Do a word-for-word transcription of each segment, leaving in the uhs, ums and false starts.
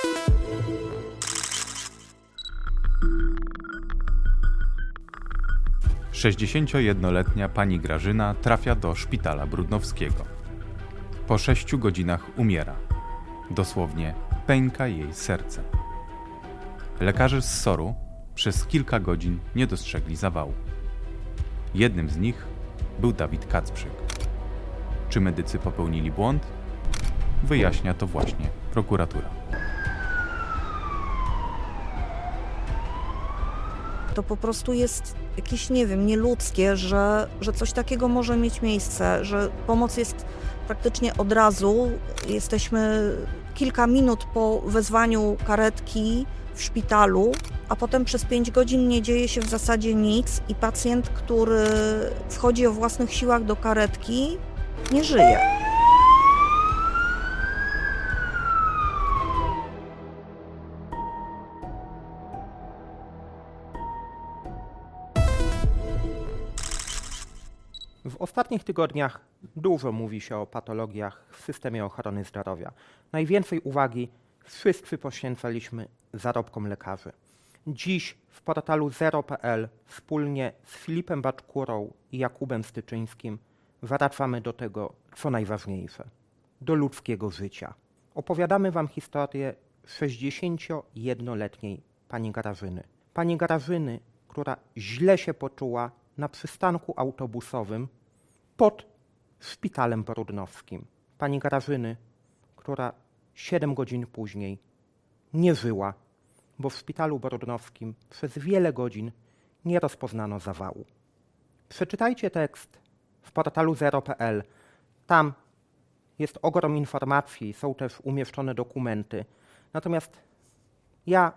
sześćdziesięciojednoletnia pani Grażyna trafia do szpitala Brodnowskiego. Po sześciu godzinach umiera. Dosłownie pęka jej serce. Lekarze z SOR-u przez kilka godzin nie dostrzegli zawału. Jednym z nich był Dawid Kacprzyk. Czy medycy popełnili błąd? Wyjaśnia to właśnie prokuratura. To po prostu jest jakieś, nie wiem, nieludzkie, że, że coś takiego może mieć miejsce, że pomoc jest praktycznie od razu. Jesteśmy kilka minut po wezwaniu karetki w szpitalu, a potem przez pięć godzin nie dzieje się w zasadzie nic i pacjent, który wchodzi o własnych siłach do karetki, nie żyje. W ostatnich tygodniach dużo mówi się o patologiach w systemie ochrony zdrowia. Najwięcej uwagi wszyscy poświęcaliśmy zarobkom lekarzy. Dziś w portalu zero kropka pe el wspólnie z Filipem Baczkurą i Jakubem Styczyńskim wracamy do tego, co najważniejsze, do ludzkiego życia. Opowiadamy wam historię sześćdziesięciojednoletniej pani Grażyny. Pani Grażyny, która źle się poczuła na przystanku autobusowym pod szpitalem brodnowskim. Pani Grażyny, która siedem godzin później nie żyła, bo w szpitalu brodnowskim przez wiele godzin nie rozpoznano zawału. Przeczytajcie tekst w portalu zero kropka pe el. Tam jest ogrom informacji, są też umieszczone dokumenty. Natomiast ja,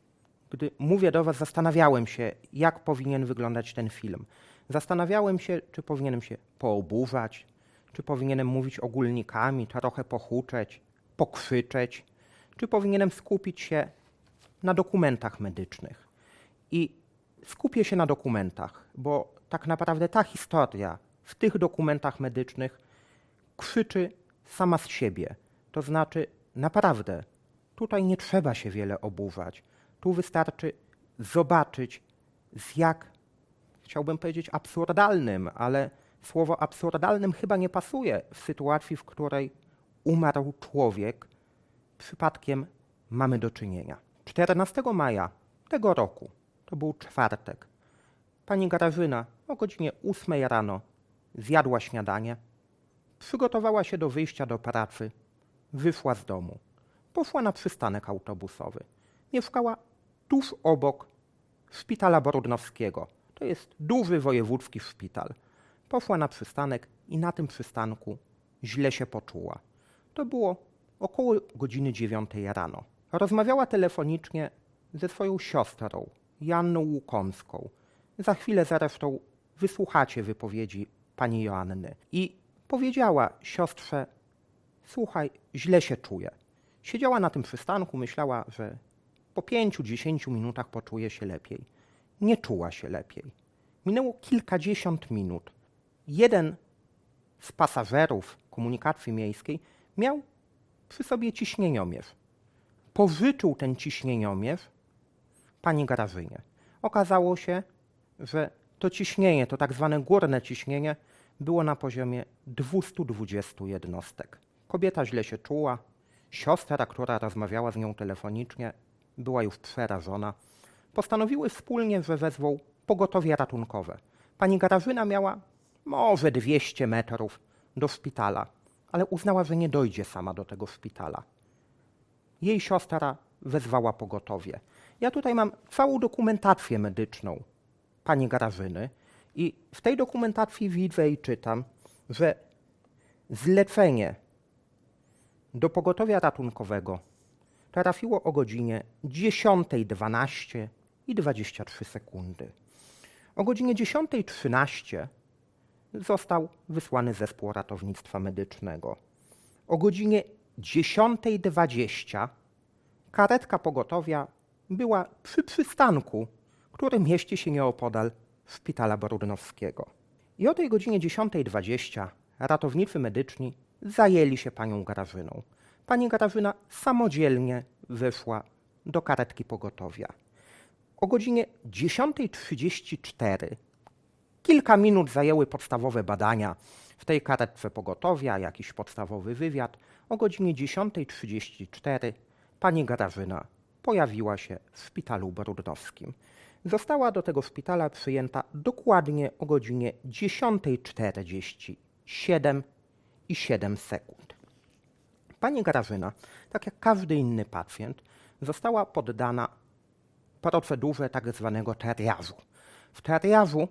gdy mówię do was, zastanawiałem się, jak powinien wyglądać ten film. Zastanawiałem się, czy powinienem się pooburzać, czy powinienem mówić ogólnikami, trochę pohuczeć, pokrzyczeć, czy powinienem skupić się na dokumentach medycznych. I skupię się na dokumentach, bo tak naprawdę ta historia w tych dokumentach medycznych krzyczy sama z siebie. To znaczy, naprawdę, tutaj nie trzeba się wiele oburzać. Tu wystarczy zobaczyć, z jak, chciałbym powiedzieć absurdalnym, ale słowo absurdalnym chyba nie pasuje w sytuacji, w której umarł człowiek, przypadkiem mamy do czynienia. czternastego maja tego roku, to był czwartek, pani Grażyna o godzinie ósmej rano zjadła śniadanie, przygotowała się do wyjścia do pracy, wyszła z domu, poszła na przystanek autobusowy. Mieszkała tuż obok szpitala brodnowskiego. To jest duży wojewódzki szpital. Poszła na przystanek i na tym przystanku źle się poczuła. To było około godziny dziewiątej rano. Rozmawiała telefonicznie ze swoją siostrą, Joanną Łukomską. Za chwilę zresztą wysłuchacie wypowiedzi pani Joanny. I powiedziała siostrze: słuchaj, źle się czuję. Siedziała na tym przystanku, myślała, że po pięciu, dziesięciu minutach poczuje się lepiej. Nie czuła się lepiej. Minęło kilkadziesiąt minut. Jeden z pasażerów komunikacji miejskiej miał przy sobie ciśnieniomierz. Pożyczył ten ciśnieniomierz pani Grażynie. Okazało się, że to ciśnienie, to tak zwane górne ciśnienie, było na poziomie dwieście dwadzieścia jednostek. Kobieta źle się czuła. Siostra, która rozmawiała z nią telefonicznie, była już przerażona. Postanowiły wspólnie, że wezwą pogotowie ratunkowe. Pani Grażyna miała może dwieście metrów do szpitala, ale uznała, że nie dojdzie sama do tego szpitala. Jej siostra wezwała pogotowie. Ja tutaj mam całą dokumentację medyczną pani Grażyny i w tej dokumentacji widzę i czytam, że zlecenie do pogotowia ratunkowego trafiło o godzinie dziesiątej dwanaście i dwadzieścia trzy sekundy. O godzinie dziesiątej trzynaście został wysłany zespół ratownictwa medycznego. O godzinie dziesiątej dwadzieścia karetka pogotowia była przy przystanku, który mieści się nieopodal szpitala brodnowskiego. I o tej godzinie dziesiątej dwadzieścia ratownicy medyczni zajęli się panią Grażyną. Pani Grażyna samodzielnie weszła do karetki pogotowia. O godzinie dziesiąta trzydzieści cztery kilka minut zajęły podstawowe badania w tej karetce pogotowia, jakiś podstawowy wywiad. O godzinie dziesiąta trzydzieści cztery pani Grażyna pojawiła się w szpitalu brudnowskim. Została do tego szpitala przyjęta dokładnie o godzinie dziesiąta czterdzieści siedem i siedem sekund. Pani Grażyna, tak jak każdy inny pacjent, została poddana procedurze tak zwanego triażu. W triażu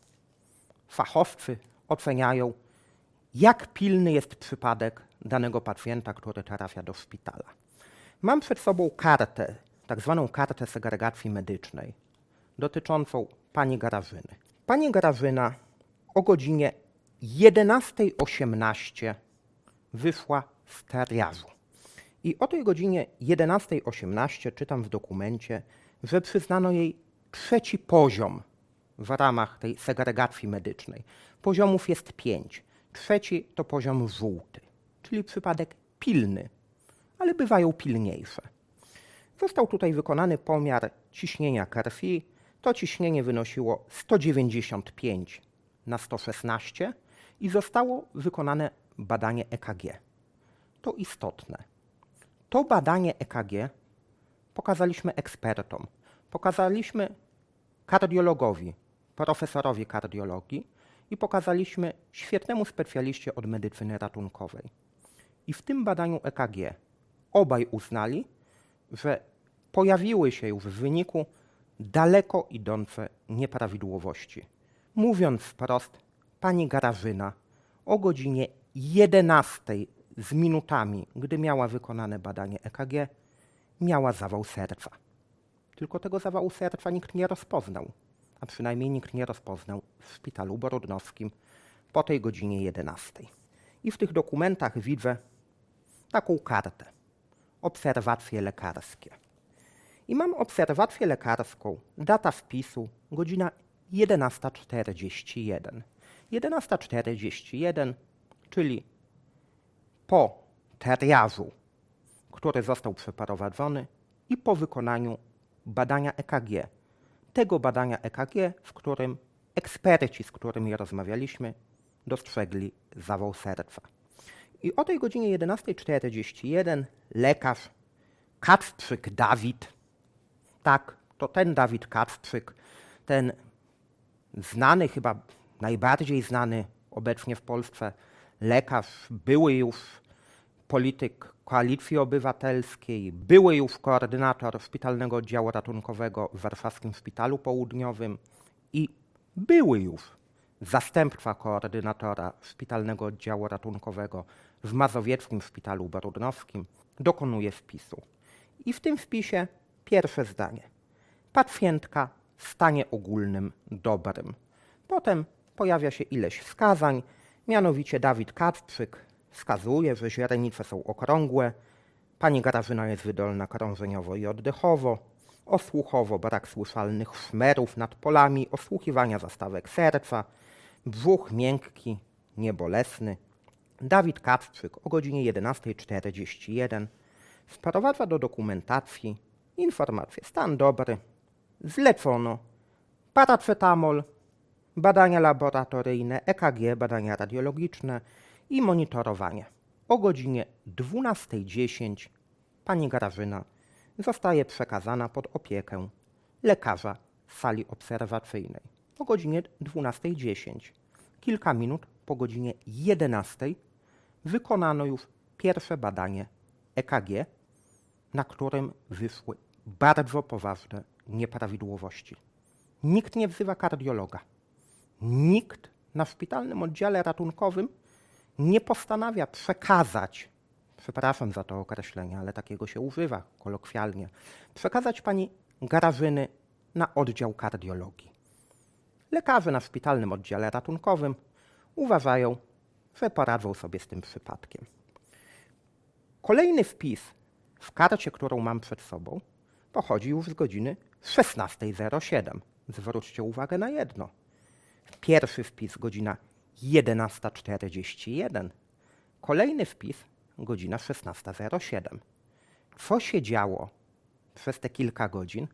fachowcy oceniają, jak pilny jest przypadek danego pacjenta, który trafia do szpitala. Mam przed sobą kartę, tak zwaną kartę segregacji medycznej, dotyczącą pani Grażyny. Pani Grażyna o godzinie jedenasta osiemnaście wyszła z triażu. I o tej godzinie jedenasta osiemnaście czytam w dokumencie, że przyznano jej trzeci poziom w ramach tej segregacji medycznej. Poziomów jest pięć. Trzeci to poziom żółty, czyli przypadek pilny, ale bywają pilniejsze. Został tutaj wykonany pomiar ciśnienia krwi. To ciśnienie wynosiło sto dziewięćdziesiąt pięć na sto szesnaście i zostało wykonane badanie E K G. To istotne. To badanie E K G pokazaliśmy ekspertom, pokazaliśmy kardiologowi, profesorowi kardiologii i pokazaliśmy świetnemu specjaliście od medycyny ratunkowej. I w tym badaniu E K G obaj uznali, że pojawiły się już w wyniku daleko idące nieprawidłowości. Mówiąc wprost, pani Grażyna o godzinie jedenastej z minutami, gdy miała wykonane badanie E K G, miała zawał serca. Tylko tego zawału serca nikt nie rozpoznał, a przynajmniej nikt nie rozpoznał w szpitalu brudnowskim po tej godzinie jedenastej. I w tych dokumentach widzę taką kartę. Obserwacje lekarskie. I mam obserwację lekarską, data wpisu, godzina jedenasta czterdzieści jeden. jedenasta czterdzieści jeden, czyli po triażu, który został przeprowadzony i po wykonaniu badania E K G. Tego badania E K G, w którym eksperci, z którymi rozmawialiśmy, dostrzegli zawał serca. I o tej godzinie jedenasta czterdzieści jeden lekarz Kacprzyk Dawid, tak, to ten Dawid Kacprzyk, ten znany, chyba najbardziej znany obecnie w Polsce lekarz, były już polityk Koalicji Obywatelskiej, były już koordynator Szpitalnego Oddziału Ratunkowego w Warszawskim Szpitalu Południowym i były już zastępca koordynatora Szpitalnego Oddziału Ratunkowego w Mazowieckim Szpitalu Brudnowskim, dokonuje wpisu. I w tym wpisie pierwsze zdanie. Pacjentka w stanie ogólnym dobrym. Potem pojawia się ileś wskazań, mianowicie Dawid Kacprzyk wskazuje, że źrenice są okrągłe, pani Grażyna jest wydolna krążeniowo i oddechowo, osłuchowo brak słyszalnych szmerów nad polami, osłuchiwania zastawek serca, brzuch miękki, niebolesny. Dawid Kacprzyk o godzinie jedenasta czterdzieści jeden wprowadza do dokumentacji informację stan dobry, zlecono paracetamol, badania laboratoryjne, E K G, badania radiologiczne i monitorowanie. O godzinie dwunasta dziesięć pani Grażyna zostaje przekazana pod opiekę lekarza z sali obserwacyjnej. O godzinie dwunasta dziesięć, kilka minut po godzinie jedenastej, wykonano już pierwsze badanie E K G, na którym wyszły bardzo poważne nieprawidłowości. Nikt nie wzywa kardiologa. Nikt na szpitalnym oddziale ratunkowym nie postanawia przekazać, przepraszam za to określenie, ale takiego się używa kolokwialnie, przekazać pani Grażyny na oddział kardiologii. Lekarze na szpitalnym oddziale ratunkowym uważają, że poradzą sobie z tym przypadkiem. Kolejny wpis w karcie, którą mam przed sobą, pochodzi już z godziny szesnasta zero siedem. Zwróćcie uwagę na jedno. Pierwszy wpis godzina jedenasta czterdzieści jeden. Kolejny wpis godzina szesnasta zero siedem. co się działo przez te kilka godzin,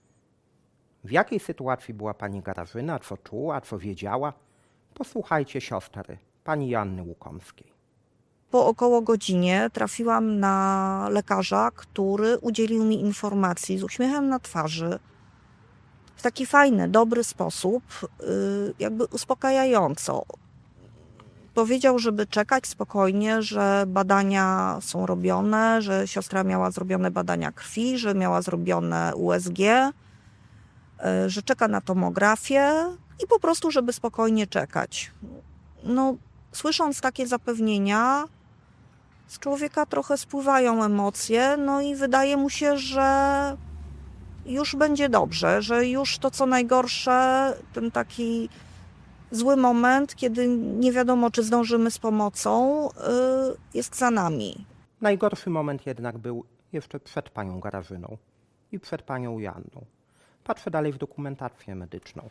w jakiej sytuacji była pani Grażyna, co czuła, co wiedziała, posłuchajcie siostry, pani Joanny Łukomskiej. Po około godzinie trafiłam na lekarza, który udzielił mi informacji z uśmiechem na twarzy, w taki fajny, dobry sposób, jakby uspokajająco. Powiedział, żeby czekać spokojnie, że badania są robione, że siostra miała zrobione badania krwi, że miała zrobione U S G, że czeka na tomografię i po prostu, żeby spokojnie czekać. No, słysząc takie zapewnienia, z człowieka trochę spływają emocje, no i wydaje mu się, że już będzie dobrze, że już to co najgorsze, ten taki zły moment, kiedy nie wiadomo, czy zdążymy z pomocą, jest za nami. Najgorszy moment jednak był jeszcze przed panią Grażyną i przed panią Joanną. Patrzę dalej w dokumentację medyczną.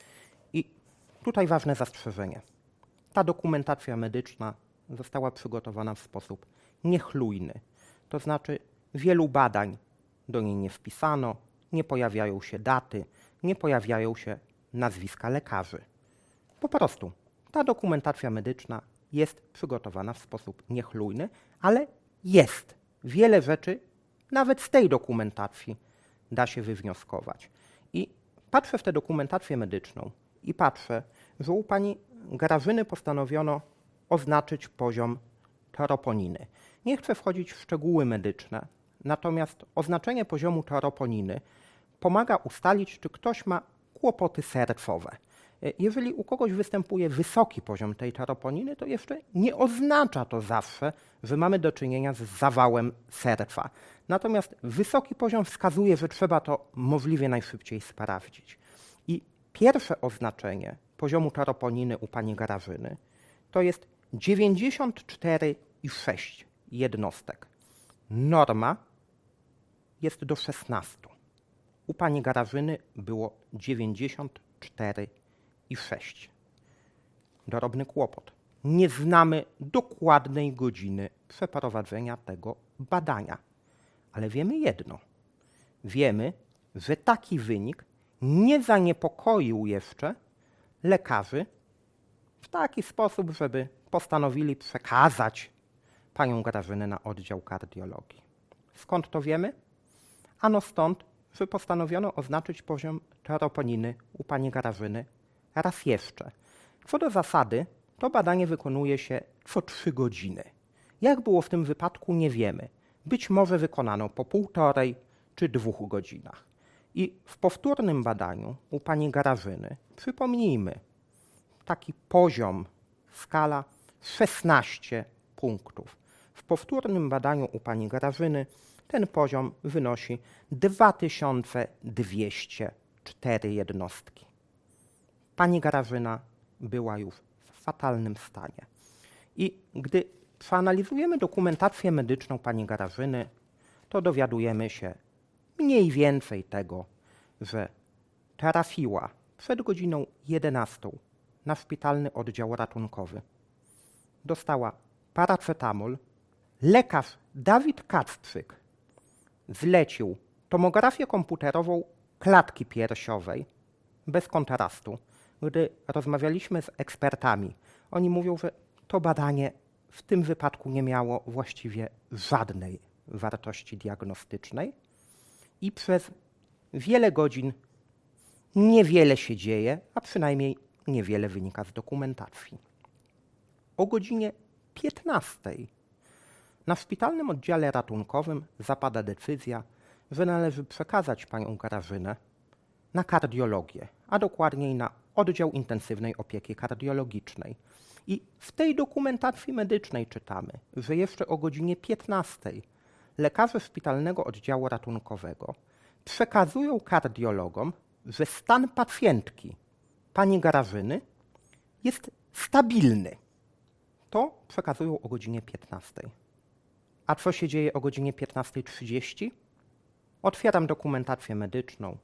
I tutaj ważne zastrzeżenie. Ta dokumentacja medyczna została przygotowana w sposób niechlujny. To znaczy wielu badań do niej nie wpisano, nie pojawiają się daty, nie pojawiają się nazwiska lekarzy. Po prostu ta dokumentacja medyczna jest przygotowana w sposób niechlujny, ale jest. Wiele rzeczy nawet z tej dokumentacji da się wywnioskować. I patrzę w tę dokumentację medyczną i patrzę, że u pani Grażyny postanowiono oznaczyć poziom troponiny. Nie chcę wchodzić w szczegóły medyczne, natomiast oznaczenie poziomu troponiny pomaga ustalić, czy ktoś ma kłopoty sercowe. Jeżeli u kogoś występuje wysoki poziom tej troponiny, to jeszcze nie oznacza to zawsze, że mamy do czynienia z zawałem serca. Natomiast wysoki poziom wskazuje, że trzeba to możliwie najszybciej sprawdzić. I pierwsze oznaczenie poziomu troponiny u pani Grażyny to jest dziewięćdziesiąt cztery i sześć jednostek. Norma jest do szesnastu. U pani Grażyny było dziewięćdziesiąt cztery i sześć. Drobny kłopot. Nie znamy dokładnej godziny przeprowadzenia tego badania. Ale wiemy jedno. Wiemy, że taki wynik nie zaniepokoił jeszcze lekarzy w taki sposób, żeby postanowili przekazać panią Grażynę na oddział kardiologii. Skąd to wiemy? Ano stąd, że postanowiono oznaczyć poziom troponiny u pani Grażyny raz jeszcze. Co do zasady, to badanie wykonuje się co trzy godziny. Jak było w tym wypadku, nie wiemy. Być może wykonano po półtorej czy dwóch godzinach. I w powtórnym badaniu u pani Grażyny, przypomnijmy, taki poziom, skala szesnaście punktów. W powtórnym badaniu u pani Grażyny ten poziom wynosi dwa tysiące dwieście cztery jednostki. Pani Grażyna była już w fatalnym stanie. I gdy przeanalizujemy dokumentację medyczną pani Grażyny, to dowiadujemy się mniej więcej tego, że trafiła przed godziną jedenastą na szpitalny oddział ratunkowy. Dostała paracetamol. Lekarz Dawid Kacprzyk zlecił tomografię komputerową klatki piersiowej bez kontrastu. Gdy rozmawialiśmy z ekspertami, oni mówią, że to badanie w tym wypadku nie miało właściwie żadnej wartości diagnostycznej i przez wiele godzin niewiele się dzieje, a przynajmniej niewiele wynika z dokumentacji. O godzinie piętnastej na szpitalnym oddziale ratunkowym zapada decyzja, że należy przekazać panią Grażynę na kardiologię, a dokładniej na oddział intensywnej opieki kardiologicznej. I w tej dokumentacji medycznej czytamy, że jeszcze o godzinie piętnastej lekarze szpitalnego oddziału ratunkowego przekazują kardiologom, że stan pacjentki pani Grażyny jest stabilny. To przekazują o godzinie piętnastej. A co się dzieje o godzinie piętnasta trzydzieści? Otwieram dokumentację medyczną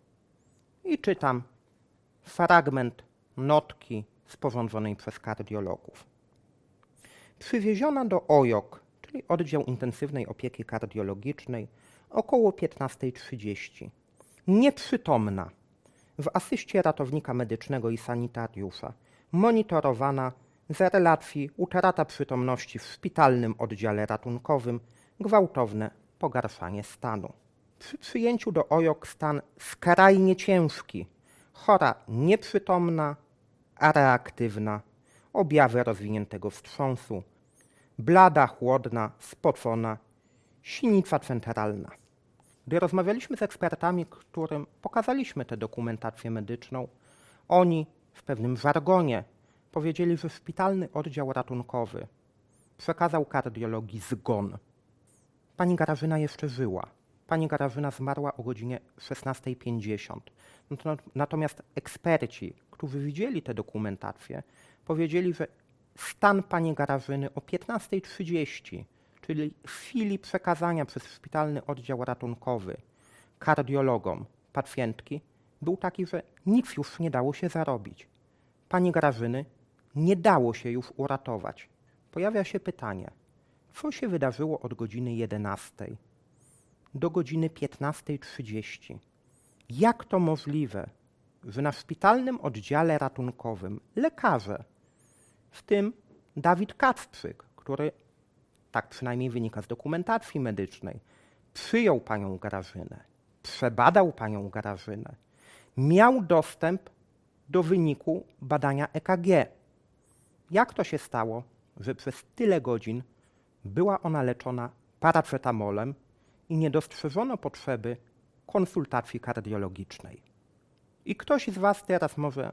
i czytam fragment notki sporządzonej przez kardiologów. Przywieziona do O J O K, czyli Oddział Intensywnej Opieki Kardiologicznej, Około piętnasta trzydzieści. Nieprzytomna. W asyście ratownika medycznego i sanitariusza. Monitorowana z relacji utrata przytomności w szpitalnym oddziale ratunkowym, gwałtowne pogarszanie stanu. Przy przyjęciu do O J O K stan skrajnie ciężki. Chora nieprzytomna, a reaktywna. Objawy rozwiniętego wstrząsu. Blada, chłodna, spocona. Sinica centralna. Gdy rozmawialiśmy z ekspertami, którym pokazaliśmy tę dokumentację medyczną, oni w pewnym żargonie powiedzieli, że szpitalny oddział ratunkowy przekazał kardiologii zgon. Pani Grażyna jeszcze żyła. Pani Grażyna zmarła o godzinie szesnasta pięćdziesiąt. Natomiast eksperci, którzy widzieli tę dokumentację, powiedzieli, że stan pani Grażyny o piętnasta trzydzieści, czyli w chwili przekazania przez szpitalny oddział ratunkowy kardiologom pacjentki, był taki, że nic już nie dało się zarobić. Pani Grażyny nie dało się już uratować. Pojawia się pytanie, co się wydarzyło od godziny jedenastej do godziny piętnasta trzydzieści? Jak to możliwe, że na szpitalnym oddziale ratunkowym lekarze, w tym Dawid Kacprzyk, który, tak przynajmniej wynika z dokumentacji medycznej, przyjął panią Grażynę, przebadał panią Grażynę, miał dostęp do wyniku badania E K G. Jak to się stało, że przez tyle godzin była ona leczona paracetamolem i nie dostrzeżono potrzeby konsultacji kardiologicznej? I ktoś z was teraz może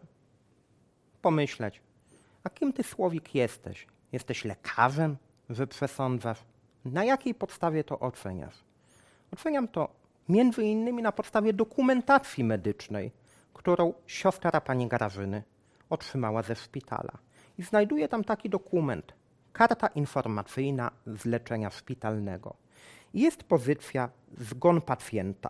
pomyśleć, a kim ty, Słowik, jesteś? Jesteś lekarzem, że przesądzasz? Na jakiej podstawie to oceniasz? Oceniam to między innymi na podstawie dokumentacji medycznej, którą siostra pani Grażyny otrzymała ze szpitala. I znajduje tam taki dokument, karta informacyjna z leczenia szpitalnego. Jest pozycja zgon pacjenta.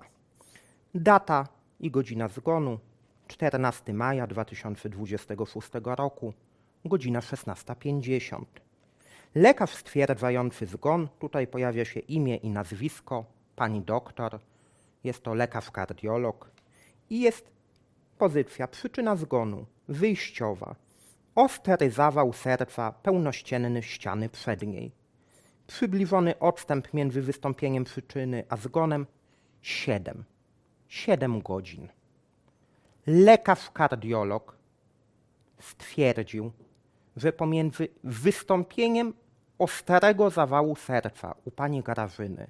Data i godzina zgonu czternastego maja dwa tysiące dwudziestego szóstego roku, godzina szesnasta pięćdziesiąt. Lekarz stwierdzający zgon, tutaj pojawia się imię i nazwisko, pani doktor, jest to lekarz kardiolog i jest pozycja przyczyna zgonu wyjściowa. Ostry zawał serca pełnościenny ściany przedniej. Przybliżony odstęp między wystąpieniem przyczyny a zgonem siedem. siedem godzin. Lekarz kardiolog stwierdził, że pomiędzy wystąpieniem ostrego zawału serca u pani Grażyny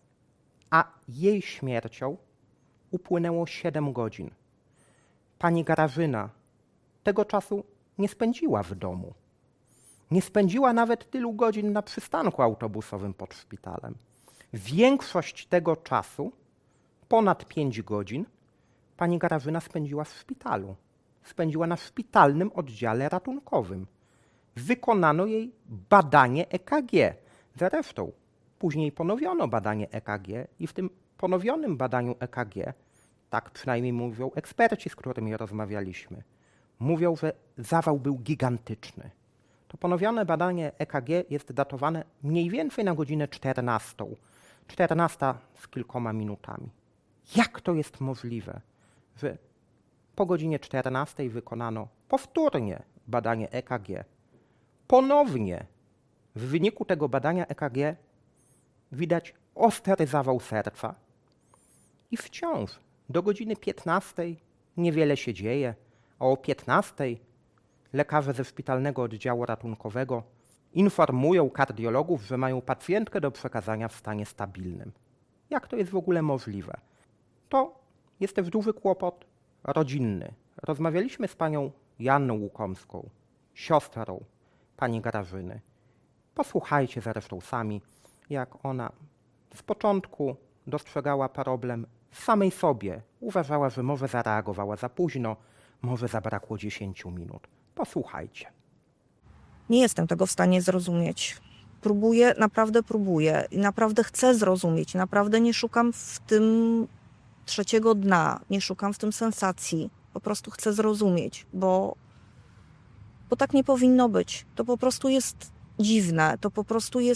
a jej śmiercią upłynęło siedem godzin. Pani Grażyna tego czasu nie spędziła w domu. Nie spędziła nawet tylu godzin na przystanku autobusowym pod szpitalem. Większość tego czasu, ponad pięć godzin, pani Grażyna spędziła w szpitalu. Spędziła na szpitalnym oddziale ratunkowym. Wykonano jej badanie E K G. Zresztą później ponowiono badanie E K G i w tym ponowionym badaniu E K G, tak przynajmniej mówią eksperci, z którymi rozmawialiśmy, mówią, że zawał był gigantyczny. To ponowione badanie E K G jest datowane mniej więcej na godzinę czternastą. czternasta z kilkoma minutami. Jak to jest możliwe, że po godzinie czternastej wykonano powtórnie badanie E K G. Ponownie w wyniku tego badania E K G widać ostry zawał serca i wciąż do godziny piętnastej niewiele się dzieje, a o piętnastej lekarze ze szpitalnego oddziału ratunkowego informują kardiologów, że mają pacjentkę do przekazania w stanie stabilnym. Jak to jest w ogóle możliwe? To jest też duży kłopot rodzinny. Rozmawialiśmy z panią Janną Łukomską, siostrą pani Grażyny. Posłuchajcie zresztą sami, jak ona z początku dostrzegała problem w samej sobie. Uważała, że może zareagowała za późno, może zabrakło dziesięciu minut. Posłuchajcie. Nie jestem tego w stanie zrozumieć. Próbuję, naprawdę próbuję i naprawdę chcę zrozumieć. Naprawdę nie szukam w tym trzeciego dna, nie szukam w tym sensacji. Po prostu chcę zrozumieć, bo, bo tak nie powinno być. To po prostu jest dziwne, to po prostu jest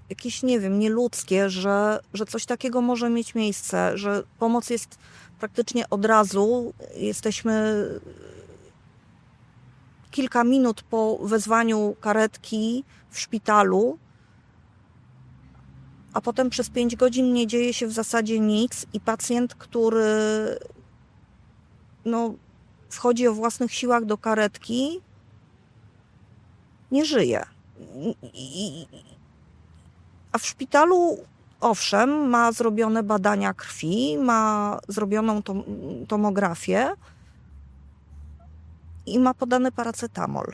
jakieś, nie wiem, nieludzkie, że, że coś takiego może mieć miejsce, że pomoc jest praktycznie od razu. Jesteśmy kilka minut po wezwaniu karetki w szpitalu, a potem przez pięć godzin nie dzieje się w zasadzie nic i pacjent, który no, wchodzi o własnych siłach do karetki, nie żyje. I, i, a w szpitalu, owszem, ma zrobione badania krwi, ma zrobioną tom, tomografię i ma podany paracetamol.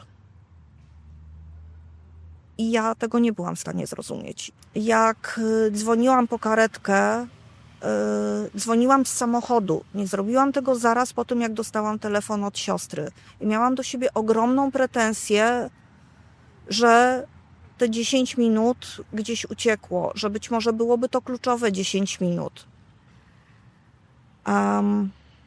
I ja tego nie byłam w stanie zrozumieć. Jak dzwoniłam po karetkę, yy, dzwoniłam z samochodu. Nie zrobiłam tego zaraz po tym, jak dostałam telefon od siostry. I miałam do siebie ogromną pretensję, że te dziesięć minut gdzieś uciekło, że być może byłoby to kluczowe dziesięć minut. Um,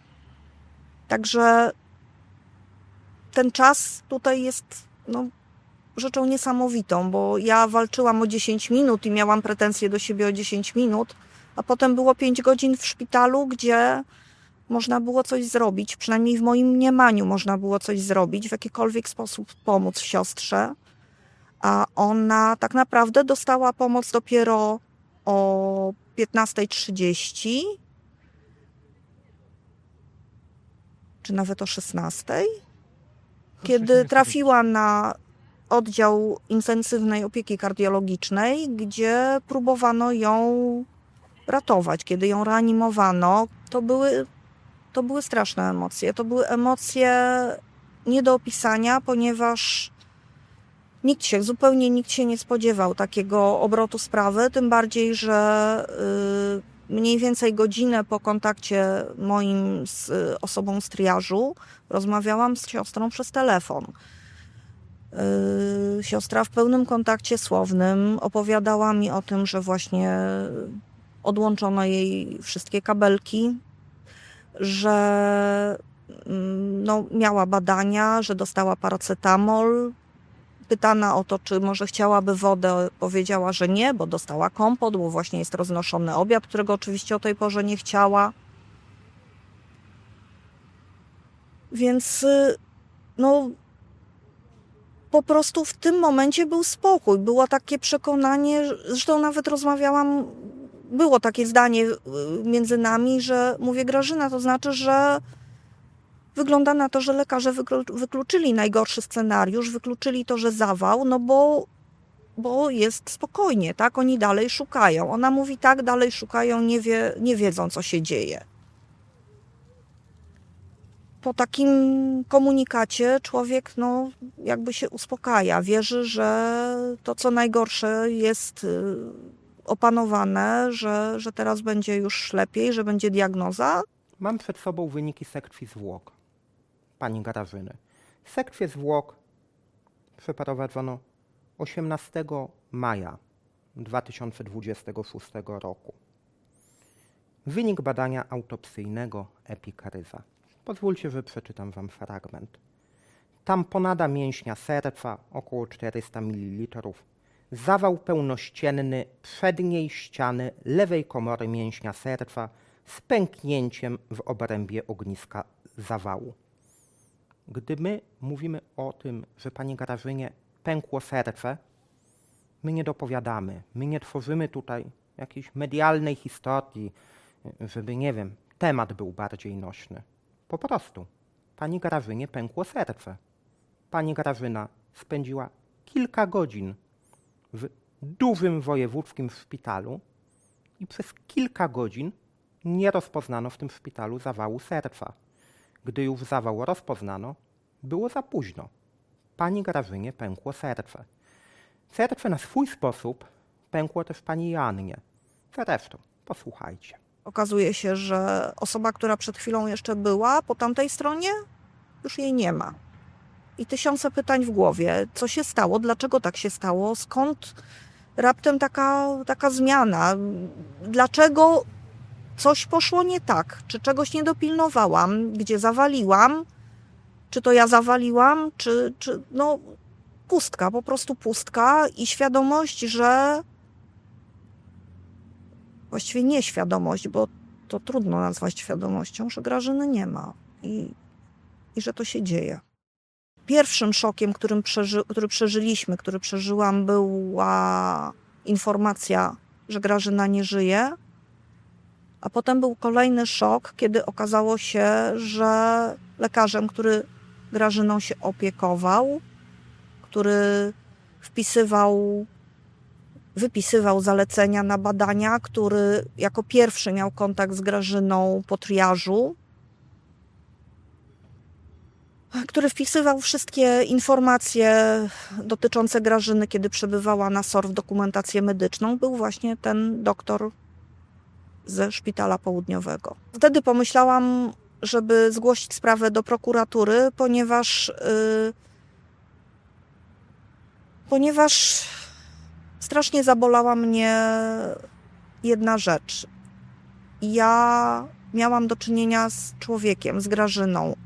także ten czas tutaj jest no, rzeczą niesamowitą, bo ja walczyłam o dziesięć minut i miałam pretensje do siebie o dziesięć minut, a potem było pięć godzin w szpitalu, gdzie można było coś zrobić, przynajmniej w moim mniemaniu można było coś zrobić, w jakikolwiek sposób pomóc siostrze. A ona tak naprawdę dostała pomoc dopiero o piętnasta trzydzieści, czy nawet o szesnasta, kiedy trafiła na oddział intensywnej opieki kardiologicznej, gdzie próbowano ją ratować, kiedy ją reanimowano. To były, to były straszne emocje. To były emocje nie do opisania, ponieważ Nikt się, zupełnie nikt się nie spodziewał takiego obrotu sprawy, tym bardziej, że mniej więcej godzinę po kontakcie moim z osobą z triażu rozmawiałam z siostrą przez telefon. Siostra w pełnym kontakcie słownym opowiadała mi o tym, że właśnie odłączono jej wszystkie kabelki, że no, miała badania, że dostała paracetamol. Pytana o to, czy może chciałaby wodę, powiedziała, że nie, bo dostała kompot, bo właśnie jest roznoszony obiad, którego oczywiście o tej porze nie chciała. Więc no po prostu w tym momencie był spokój. Było takie przekonanie, zresztą nawet rozmawiałam, było takie zdanie między nami, że mówię, Grażyna, to znaczy, że wygląda na to, że lekarze wykluczyli najgorszy scenariusz, wykluczyli to, że zawał, no bo, bo jest spokojnie, tak? Oni dalej szukają. Ona mówi tak, dalej szukają, nie, wie, nie wiedzą, co się dzieje. Po takim komunikacie człowiek no, jakby się uspokaja, wierzy, że to, co najgorsze, jest opanowane, że, że teraz będzie już lepiej, że będzie diagnoza. Mam przed sobą wyniki sekcji zwłok pani Grażyny. Sekcję zwłok przeprowadzono osiemnastego maja dwa tysiące dwudziestego szóstego roku. Wynik badania autopsyjnego epikaryza. Pozwólcie, że przeczytam wam fragment. Tamponada mięśnia serca, około czterysta mililitrów. Zawał pełnościenny przedniej ściany lewej komory mięśnia serca z pęknięciem w obrębie ogniska zawału. Gdy my mówimy o tym, że pani Grażynie pękło serce, my nie dopowiadamy, my nie tworzymy tutaj jakiejś medialnej historii, żeby, nie wiem, temat był bardziej nośny. Po prostu pani Grażynie pękło serce. Pani Grażyna spędziła kilka godzin w dużym wojewódzkim szpitalu i przez kilka godzin nie rozpoznano w tym szpitalu zawału serca. Gdy już zawał rozpoznano, było za późno. Pani Grażynie pękło serce. Serce na swój sposób pękło też pani Joannie. Zresztą, posłuchajcie. Okazuje się, że osoba, która przed chwilą jeszcze była po tamtej stronie, już jej nie ma. I tysiące pytań w głowie. Co się stało? Dlaczego tak się stało? Skąd raptem taka, taka zmiana? Dlaczego coś poszło nie tak? Czy czegoś nie dopilnowałam? Gdzie zawaliłam? Czy to ja zawaliłam? Czy, czy no pustka, po prostu pustka i świadomość, że właściwie nieświadomość, bo to trudno nazwać świadomością, że Grażyny nie ma i, i że to się dzieje. Pierwszym szokiem, którym przeży, który przeżyliśmy, który przeżyłam, była informacja, że Grażyna nie żyje, a potem był kolejny szok, kiedy okazało się, że lekarzem, który Grażyną się opiekował, który wpisywał, wypisywał zalecenia na badania, który jako pierwszy miał kontakt z Grażyną po triażu, który wpisywał wszystkie informacje dotyczące Grażyny, kiedy przebywała na S O R w dokumentację medyczną, był właśnie ten doktor ze Szpitala Południowego. Wtedy pomyślałam, żeby zgłosić sprawę do prokuratury, ponieważ, yy, ponieważ strasznie zabolała mnie jedna rzecz. Ja miałam do czynienia z człowiekiem, z Grażyną,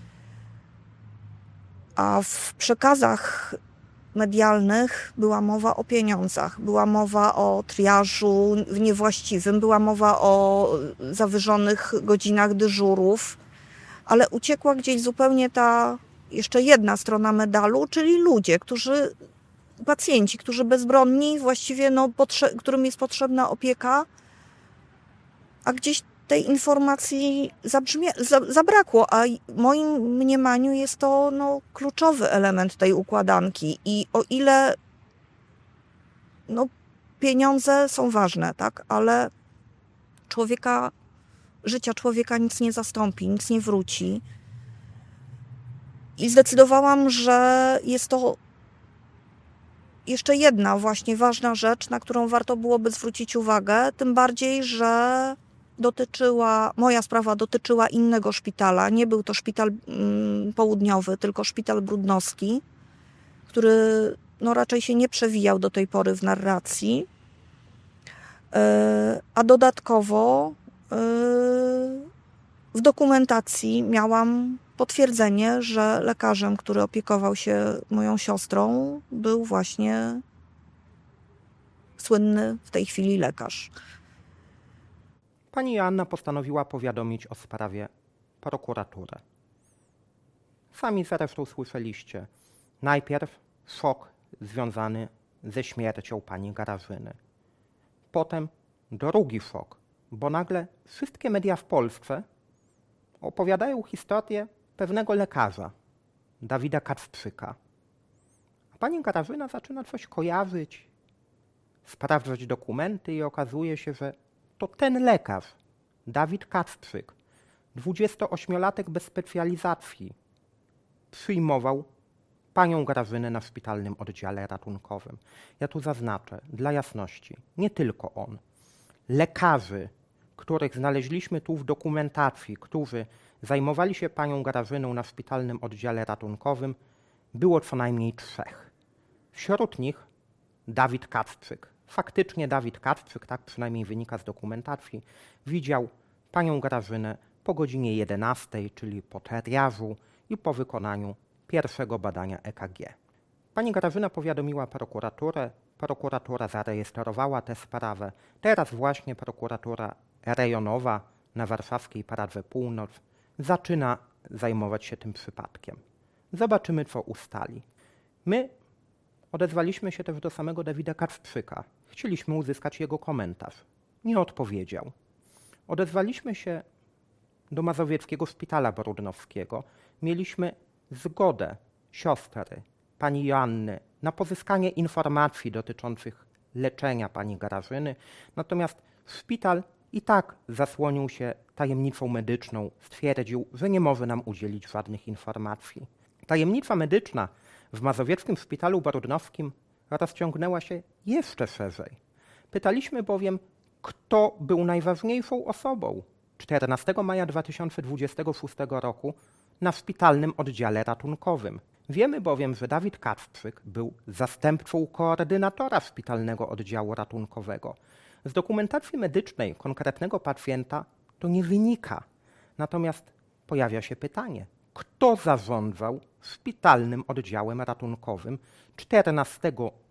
a w przekazach medialnych była mowa o pieniądzach, była mowa o triażu niewłaściwym, była mowa o zawyżonych godzinach dyżurów, ale uciekła gdzieś zupełnie ta jeszcze jedna strona medalu, czyli ludzie, którzy, pacjenci, którzy bezbronni, właściwie no, potrze- którym jest potrzebna opieka, a gdzieś tej informacji zabrzmia- za- zabrakło, a w moim mniemaniu jest to no, kluczowy element tej układanki i o ile no, pieniądze są ważne, tak, ale człowieka, życia człowieka nic nie zastąpi, nic nie wróci i zdecydowałam, że jest to jeszcze jedna właśnie ważna rzecz, na którą warto byłoby zwrócić uwagę, tym bardziej, że dotyczyła, moja sprawa dotyczyła innego szpitala. Nie był to szpital mm, południowy, tylko szpital brudnowski, który no, raczej się nie przewijał do tej pory w narracji. Yy, a dodatkowo yy, w dokumentacji miałam potwierdzenie, że lekarzem, który opiekował się moją siostrą, był właśnie słynny w tej chwili lekarz. Pani Joanna postanowiła powiadomić o sprawie prokuraturę. Sami zresztą słyszeliście. Najpierw szok związany ze śmiercią pani Grażyny. Potem drugi szok, bo nagle wszystkie media w Polsce opowiadają historię pewnego lekarza, Dawida Kacprzyka. A pani Grażyna zaczyna coś kojarzyć, sprawdzać dokumenty i okazuje się, że to ten lekarz, Dawid Kacprzyk, dwudziestoośmiolatek bez specjalizacji, przyjmował panią Grażynę na szpitalnym oddziale ratunkowym. Ja tu zaznaczę, dla jasności, nie tylko on. Lekarzy, których znaleźliśmy tu w dokumentacji, którzy zajmowali się panią Grażyną na szpitalnym oddziale ratunkowym, było co najmniej trzech. Wśród nich Dawid Kacprzyk. Faktycznie Dawid Kacprzyk, tak przynajmniej wynika z dokumentacji, widział panią Grażynę po godzinie jedenastej, czyli po triażu i po wykonaniu pierwszego badania E K G. Pani Grażyna powiadomiła prokuraturę, prokuratura zarejestrowała tę sprawę. Teraz właśnie prokuratura rejonowa na warszawskiej Paradze Północ zaczyna zajmować się tym przypadkiem. Zobaczymy, co ustali. My odezwaliśmy się też do samego Dawida Kacprzyka. Chcieliśmy uzyskać jego komentarz. Nie odpowiedział. Odezwaliśmy się do Mazowieckiego Szpitala Brudnowskiego. Mieliśmy zgodę siostry, pani Joanny, na pozyskanie informacji dotyczących leczenia pani Grażyny. Natomiast szpital i tak zasłonił się tajemnicą medyczną. Stwierdził, że nie może nam udzielić żadnych informacji. Tajemnica medyczna w Mazowieckim Szpitalu Brudnowskim rozciągnęła się jeszcze szerzej. Pytaliśmy bowiem, kto był najważniejszą osobą czternastego maja dwa tysiące dwudziestego szóstego roku na szpitalnym oddziale ratunkowym. Wiemy bowiem, że Dawid Kacprzyk był zastępcą koordynatora szpitalnego oddziału ratunkowego. Z dokumentacji medycznej konkretnego pacjenta to nie wynika. Natomiast pojawia się pytanie, kto zarządzał szpitalnym oddziałem ratunkowym czternastego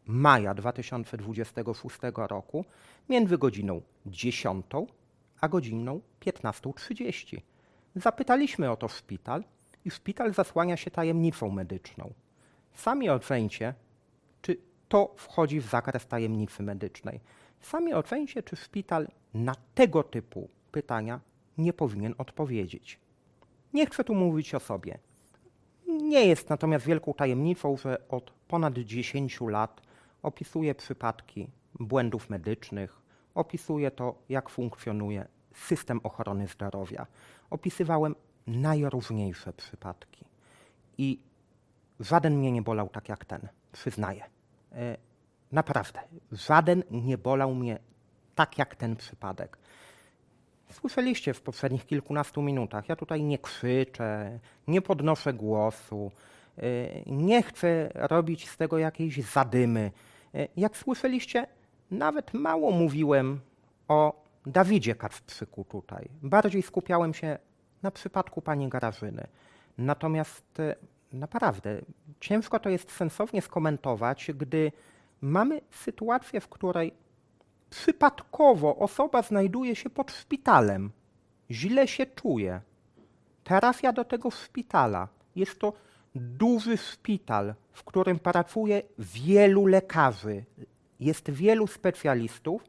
maja dwa tysiące dwudziestego szóstego roku między godziną dziesiątą a godziną piętnastą trzydzieści. Zapytaliśmy o to szpital i szpital zasłania się tajemnicą medyczną. Sami ocencie, czy to wchodzi w zakres tajemnicy medycznej. Sami ocencie, czy szpital na tego typu pytania nie powinien odpowiedzieć. Nie chcę tu mówić o sobie. Nie jest natomiast wielką tajemnicą, że od ponad dziesięciu lat opisuję przypadki błędów medycznych, opisuję to, jak funkcjonuje system ochrony zdrowia. Opisywałem najróżniejsze przypadki i żaden mnie nie bolał tak jak ten, przyznaję. E, naprawdę, żaden nie bolał mnie tak jak ten przypadek. Słyszeliście w poprzednich kilkunastu minutach, ja tutaj nie krzyczę, nie podnoszę głosu, nie chcę robić z tego jakiejś zadymy. Jak słyszeliście, nawet mało mówiłem o Dawidzie Kacprzyku tutaj. Bardziej skupiałem się na przypadku pani Grażyny. Natomiast naprawdę ciężko to jest sensownie skomentować, gdy mamy sytuację, w której przypadkowo osoba znajduje się pod szpitalem, źle się czuje, trafia do tego szpitala. Jest to duży szpital, w którym pracuje wielu lekarzy, jest wielu specjalistów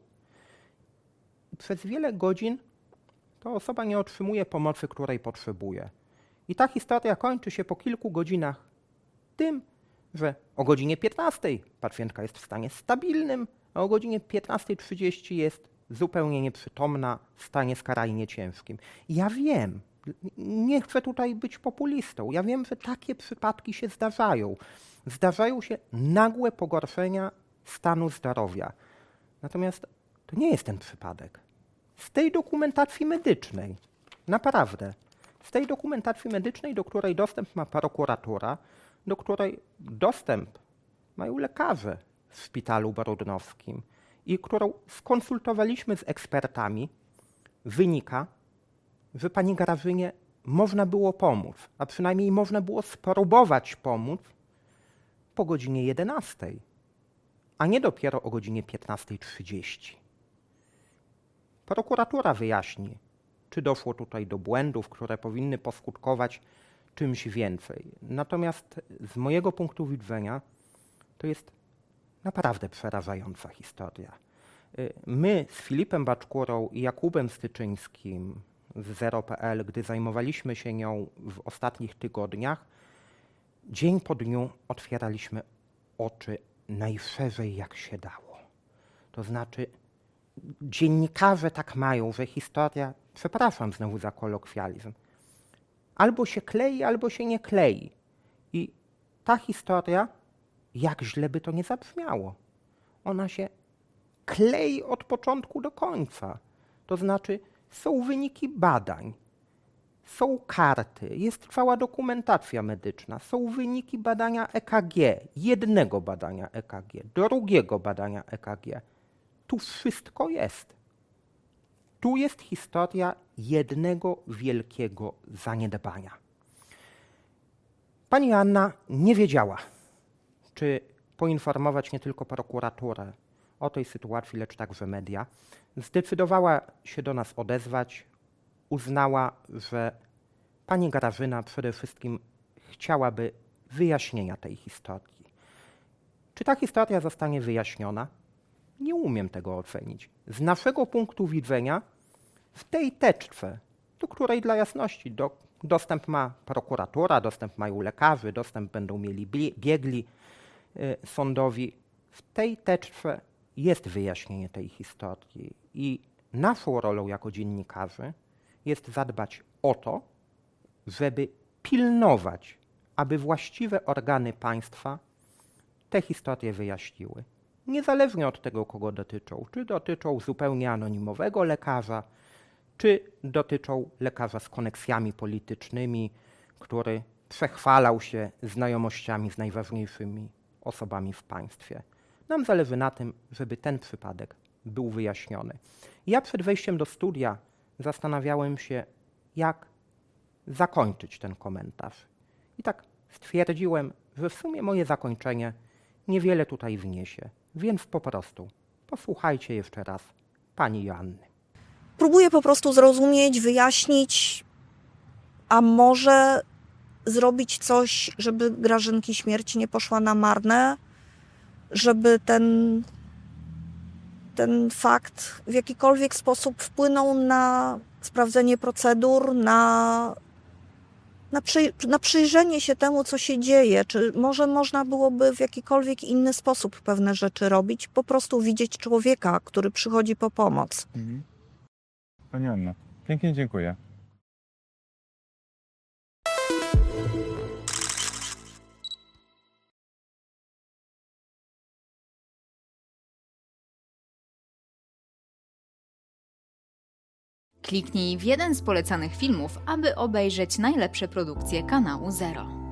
i przez wiele godzin ta osoba nie otrzymuje pomocy, której potrzebuje. I ta historia kończy się po kilku godzinach tym, że o godzinie piętnastej pacjentka jest w stanie stabilnym, a o godzinie piętnastej trzydzieści jest zupełnie nieprzytomna, w stanie skrajnie ciężkim. Ja wiem, nie chcę tutaj być populistą, ja wiem, że takie przypadki się zdarzają. Zdarzają się nagłe pogorszenia stanu zdrowia. Natomiast to nie jest ten przypadek. Z tej dokumentacji medycznej, naprawdę, z tej dokumentacji medycznej, do której dostęp ma prokuratura, do której dostęp mają lekarze w szpitalu brodnowskim i którą skonsultowaliśmy z ekspertami, wynika, że pani Grażynie można było pomóc, a przynajmniej można było spróbować pomóc po godzinie jedenastej, a nie dopiero o godzinie piętnastej trzydzieści. Prokuratura wyjaśni, czy doszło tutaj do błędów, które powinny poskutkować czymś więcej. Natomiast z mojego punktu widzenia to jest naprawdę przerażająca historia. My z Filipem Baczkurą i Jakubem Styczyńskim z zero kropka pe el, gdy zajmowaliśmy się nią w ostatnich tygodniach, dzień po dniu otwieraliśmy oczy najszerzej jak się dało. To znaczy dziennikarze tak mają, że historia, przepraszam znowu za kolokwializm, albo się klei, albo się nie klei. I ta historia, jak źle by to nie zabrzmiało, ona się klei od początku do końca. To znaczy są wyniki badań, są karty, jest cała dokumentacja medyczna, są wyniki badania E K G, jednego badania E K G, drugiego badania E K G. Tu wszystko jest. Tu jest historia jednego wielkiego zaniedbania. Pani Anna nie wiedziała, czy poinformować nie tylko prokuraturę o tej sytuacji, lecz także media. Zdecydowała się do nas odezwać, uznała, że pani Grażyna przede wszystkim chciałaby wyjaśnienia tej historii. Czy ta historia zostanie wyjaśniona? Nie umiem tego ocenić. Z naszego punktu widzenia w tej teczce, do której dla jasności do, dostęp ma prokuratura, dostęp mają lekarze, dostęp będą mieli biegli y, sądowi, w tej teczce jest wyjaśnienie tej historii i naszą rolą jako dziennikarzy jest zadbać o to, żeby pilnować, aby właściwe organy państwa te historie wyjaśniły. Niezależnie od tego, kogo dotyczą. Czy dotyczą zupełnie anonimowego lekarza, czy dotyczą lekarza z koneksjami politycznymi, który przechwalał się znajomościami z najważniejszymi osobami w państwie. Nam zależy na tym, żeby ten przypadek był wyjaśniony. Ja przed wejściem do studia zastanawiałem się, jak zakończyć ten komentarz. I tak stwierdziłem, że w sumie moje zakończenie niewiele tutaj wniesie, więc po prostu posłuchajcie jeszcze raz pani Joanny. Próbuję po prostu zrozumieć, wyjaśnić, a może zrobić coś, żeby Grażynki śmierć nie poszła na marne, żeby ten, ten fakt w jakikolwiek sposób wpłynął na sprawdzenie procedur, na, na, przy, na przyjrzenie się temu, co się dzieje. Czy może można byłoby w jakikolwiek inny sposób pewne rzeczy robić, po prostu widzieć człowieka, który przychodzi po pomoc. Mhm. Pani Anna, pięknie dziękuję. Kliknij w jeden z polecanych filmów, aby obejrzeć najlepsze produkcje kanału Zero.